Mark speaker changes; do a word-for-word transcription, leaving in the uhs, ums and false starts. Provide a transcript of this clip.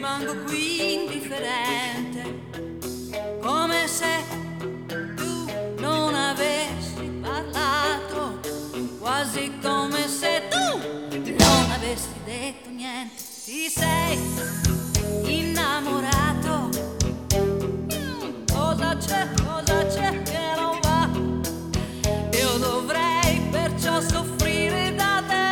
Speaker 1: rimango qui indifferente, come se tu non avessi parlato, quasi come se tu non avessi detto niente. Ti sei innamorato? Mm, cosa c'è, cosa c'è?